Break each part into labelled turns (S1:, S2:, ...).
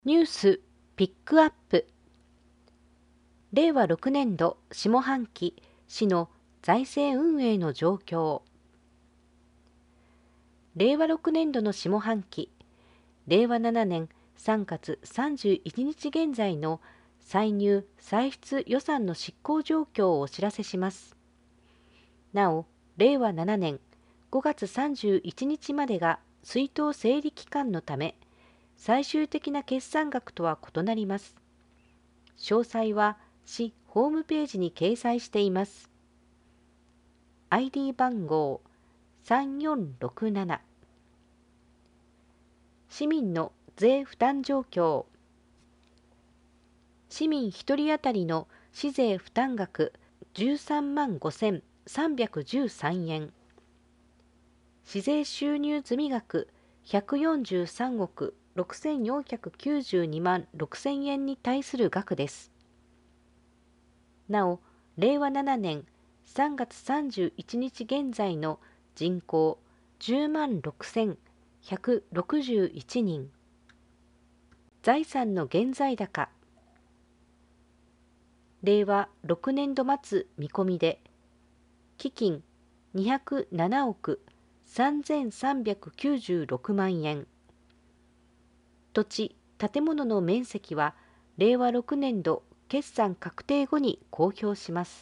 S1: ニュースピックアップ。令和6年度下半期市の財政運営の状況。令和6年度の下半期、令和7年3月31日現在の歳入歳出予算の執行状況をお知らせします。なお、令和7年5月31日までが出納整理期間のため、最終的な決算額とは異なります。詳細は市ホームページに掲載しています。ID 番号3467。市民の税負担状況。市民1人当たりの市税負担額13万5313円。市税収入積額143億6492万6000円に対する額です。なお、令和7年3月31日現在の人口10万6161人。財産の現在高。令和6年度末見込みで、基金207億3396万円。土地・建物の面積は令和6年度決算確定後に公表します。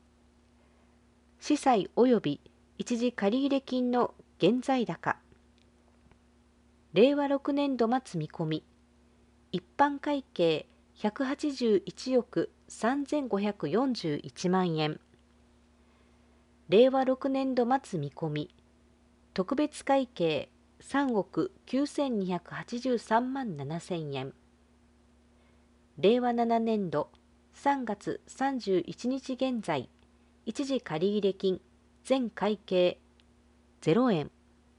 S1: 司債及び一時借入金の現在高。令和6年度末見込み、一般会計181億3541万円。令和6年度末見込み、特別会計3億9283万7000円。令和7年度3月31日現在、一時借入金全会計0円。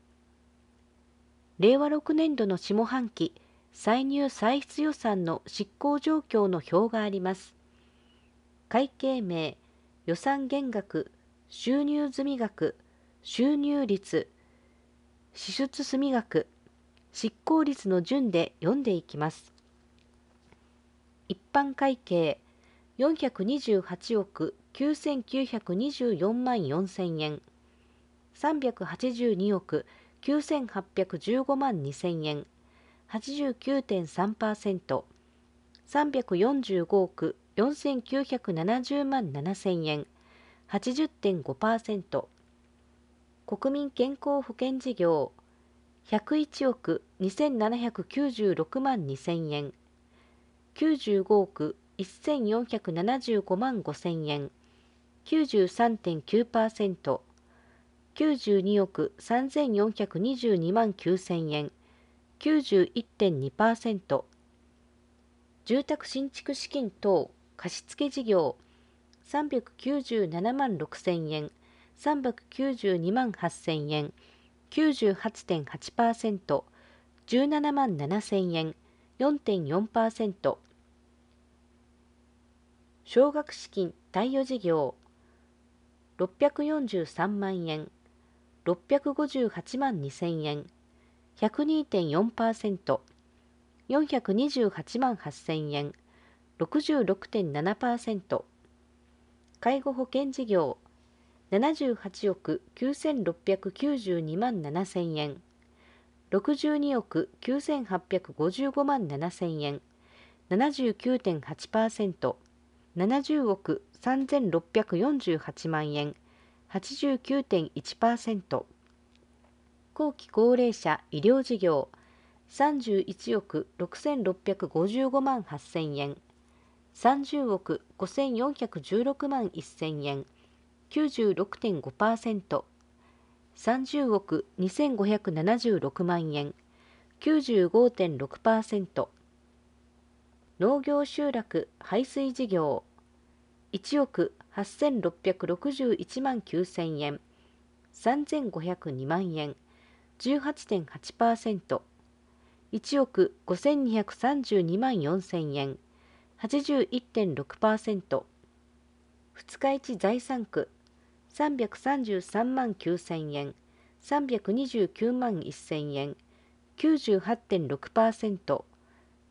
S1: 令和6年度の下半期歳入歳出予算の執行状況の表があります。会計名、予算減額、収入済額、収入率、支出済額、執行率の順で読んでいきます。一般会計428億9924万4000円。382億9815万2000円。89.3%。345億4970万7000円。80.5%。国民健康保険事業101億2796万2000円。95億1475万5000円。93.9%。92億3422万9000円。91.2%。住宅新築資金等貸付事業397万6000円。392万8000円。98.8%。17万7000円。4.4%。奨学金貸与事業643万円。658万2000円。102.4%。428万8000円。66.7%。介護保険事業78億9692万7000円。62億9855万7000円。79.8%。70億3648万円。89.1%。後期高齢者医療事業31億6655万8000円。30億5416万1000円。96.5%。30億2576万円。95.6%。農業集落排水事業1億8661万9000円。3502万円。18.8%。1億5232万4000円。81.6%。二日市財産区333万9000円。329万1000円。98.6%。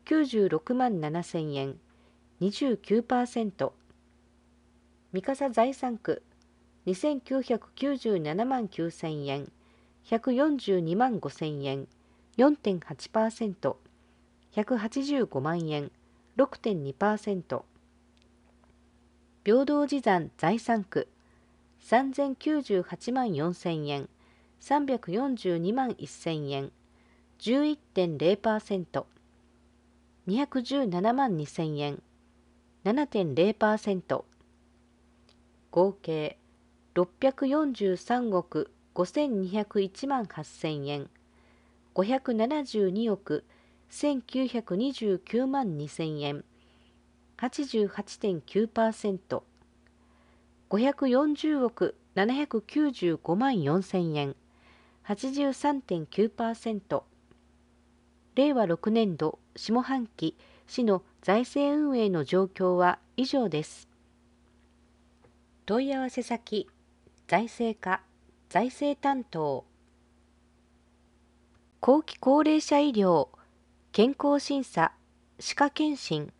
S1: 96万7000円、29%。三笠財産区、2997万9000円、142万5000円、4.8%。185万円、6.2%。平等持山財産区、3098万4000円、342万1000円、11.0%。217万2000円、7.0%。合計643億5201万8000円、572億1929万2000円、88.9%。540億795万4000円、83.9%。令和6年度下半期市の財政運営の状況は以上です。問い合わせ先、財政課、財政担当。後期高齢者医療、健康審査、歯科検診。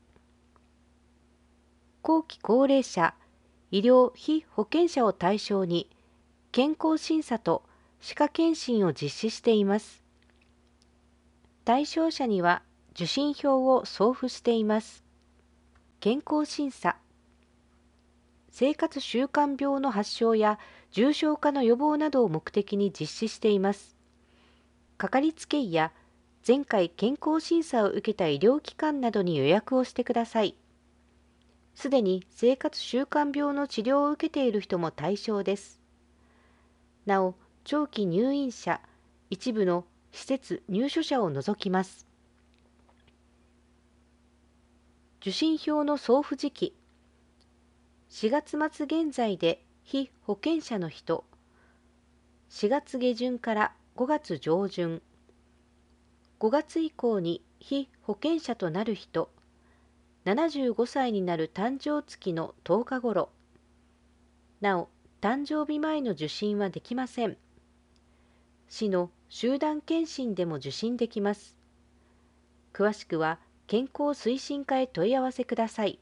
S1: 後期高齢者、医療非保険者を対象に、健康審査と歯科検診を実施しています。対象者には受診票を送付しています。健康審査。生活習慣病の発症や重症化の予防などを目的に実施しています。かかりつけ医や前回健康審査を受けた医療機関などに予約をしてください。すでに生活習慣病の治療を受けている人も対象です。なお、長期入院者、一部の施設入所者を除きます。受診票の送付時期。4月末現在で非保険者の人、4月下旬から5月上旬、5月以降に非保険者となる人、75歳になる誕生月の10日ごろ。なお、誕生日前の受診はできません。市の集団検診でも受診できます。詳しくは健康推進課へ問い合わせください。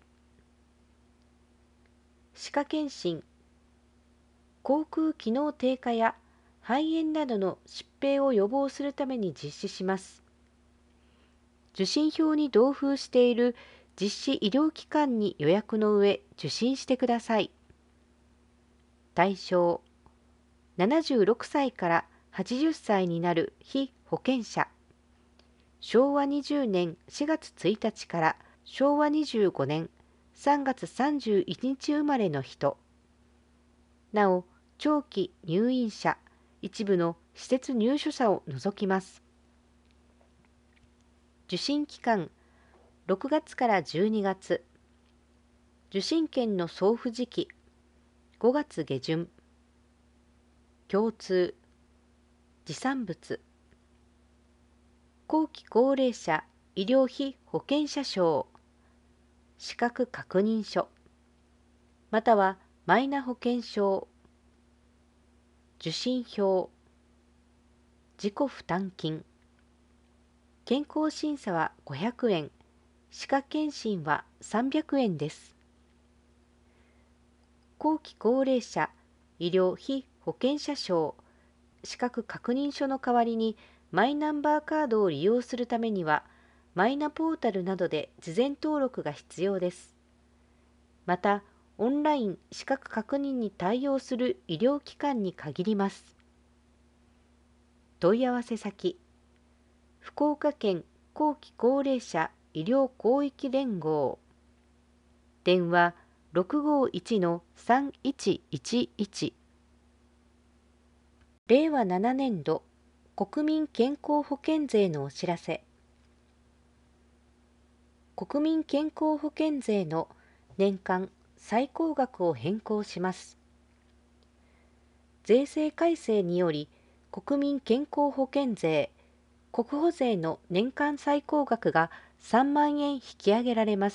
S1: 歯科検診。口腔機能低下や肺炎などの疾病を予防するために実施します。受診票に同封している実施医療機関に予約の上受診してください。対象、76歳から80歳になる非保険者。昭和20年4月1日から昭和25年3月31日生まれの人。なお、長期入院者、一部の施設入所者を除きます。受診期間、6月から12月。受診券の送付時期、5月下旬。共通、持産物。後期高齢者医療費保険者証、資格確認書、またはマイナ保険証、受診票、自己負担金。健康審査は500円、歯科検診は300円です。後期高齢者医療費保険者証、資格確認書の代わりにマイナンバーカードを利用するためには、マイナポータルなどで事前登録が必要です。また、オンライン資格確認に対応する医療機関に限ります。問い合わせ先、福岡県後期高齢者医療広域連合。電話651-3111。令和7年度国民健康保険税のお知らせ。国民健康保険税の年間最高額を変更します。税制改正により、国民健康保険税、国保税の年間最高額が3万円引き上げられます。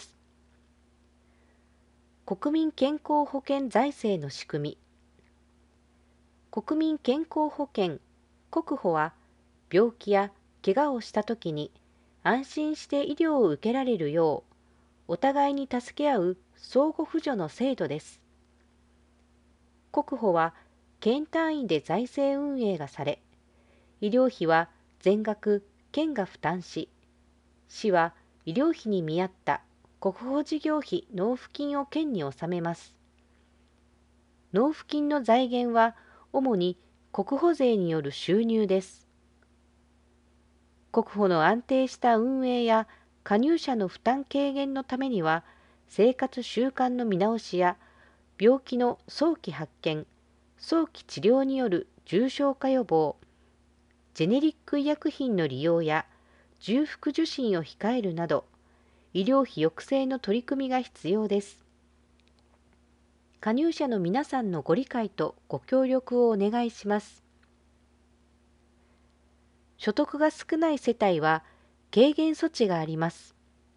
S1: 国民健康保険財政の仕組み。国民健康保険、国保は、病気や怪我をしたときに、 安心して医療を受けられるよう、お互いに助け合う相互扶助の制度です。国保は県単位で財政運営がされ、医療費は全額県が負担し、市は医療費に見合った国保事業費納付金を県に納めます。納付金の財源は主に国保税による収入です。国保の安定した運営や加入者の負担軽減のためには、生活習慣の見直しや病気の早期発見、早期治療による重症化予防、ジェネリック医薬品の利用や重複受診を控えるなど、医療費抑制の取り組みが必要です。加入者の皆さんのご理解とご協力をお願いします。所得が少ない世帯は軽減措置があります。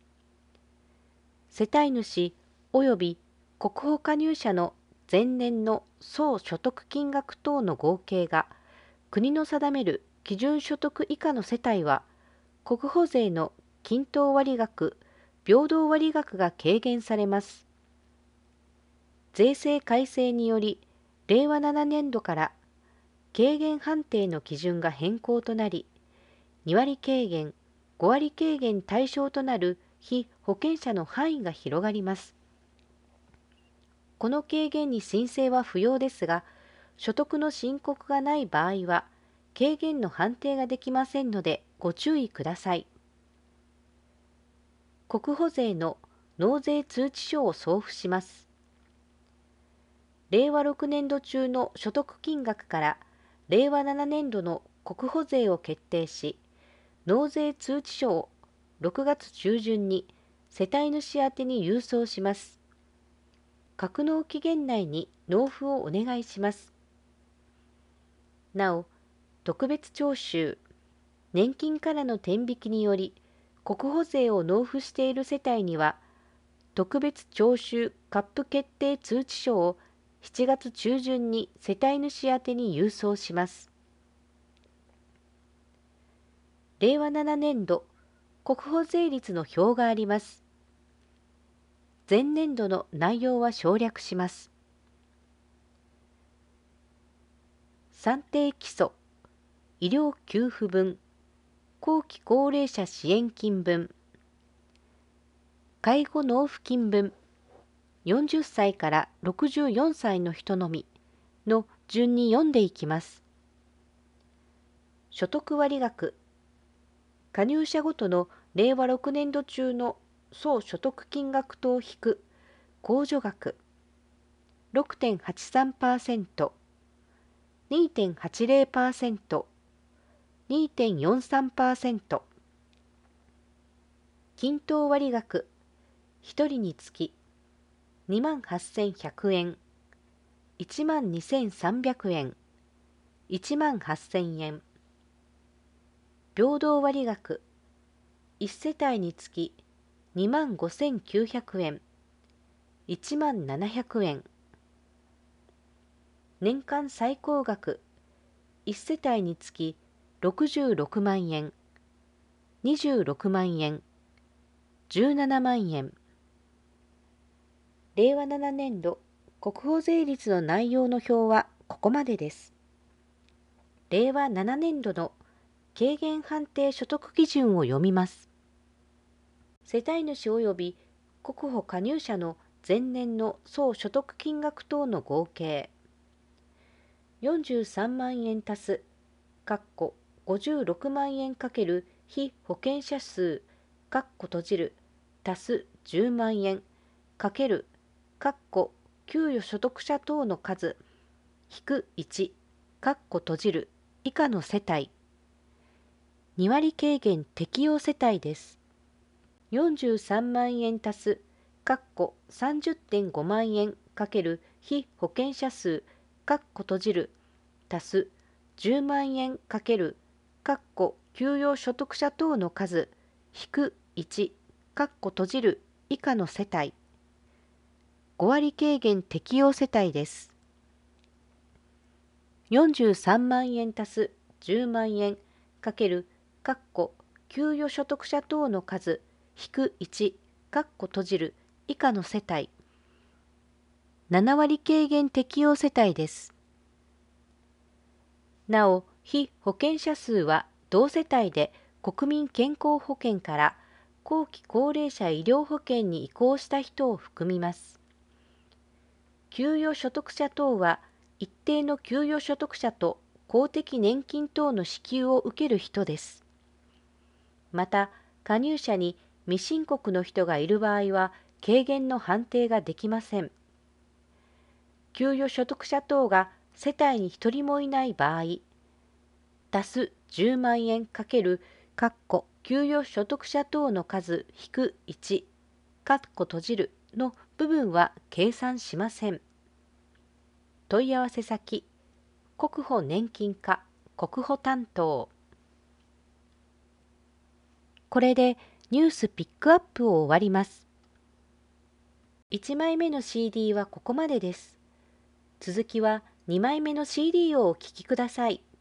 S1: 世帯主及び国保加入者の前年の総所得金額等の合計が国の定める基準所得以下の世帯は、国保税の均等割額、平等割額が軽減されます。税制改正により、令和7年度から軽減判定の基準が変更となり、2割軽減、5割軽減対象となる被保険者の範囲が広がります。この軽減に申請は不要ですが、所得の申告がない場合は、軽減の判定ができませんのでご注意ください。国保税の納税通知書を送付します。令和6年度中の所得金額から令和7年度の国保税を決定し、納税通知書を6月中旬に世帯主宛に郵送します。格納期限内に納付をお願いします。なお、特別徴収、年金からの天引きにより国保税を納付している世帯には、特別徴収カップ決定通知書を7月中旬に世帯主宛に郵送します。令和7年度国保税率の表があります。前年度の内容は省略します。算定基礎、医療給付分、後期高齢者支援金分、介護納付金分、40歳から64歳の人のみの順に読んでいきます。所得割額、加入者ごとの令和6年度中の総所得金額等引く控除額 6.83%、2.80%、2.43%、均等割額、1人につき28,100円、12,300円、18,000円。平等割額、1世帯につき25,900円、17,700円。年間最高額、1世帯につき66万円、26万円、17万円。令和7年度国保税率の内容の表はここまでです。令和7年度の軽減判定所得基準を読みます。世帯主及び国保加入者の前年の総所得金額等の合計43万円足す56万円×被保険者数閉じる足す10万円×給与所得者等の数引く1閉じる以下の世帯2割軽減適用世帯です。43万円足す30.5万円×被保険者数閉じる足す10万円×給与所得者等の数引く1閉じる以下の世帯5割軽減適用世帯です。43万円足す10万円×給給与所得者等の数引く1以下の世帯、7割軽減適用世帯です。なお、被保険者数は同世帯で国民健康保険から後期高齢者医療保険に移行した人を含みます。給与所得者等は一定の給与所得者と公的年金等の支給を受ける人です。また、加入者に未申告の人がいる場合は軽減の判定ができません。給与所得者等が世帯に1人もいない場合、足す10万円×給与所得者等の数引く1の部分は計算しません。問い合わせ先、国保年金課国保担当。これでニュースピックアップを終わります。1枚目の CD はここまでです。続きは2枚目の CD をお聴きください。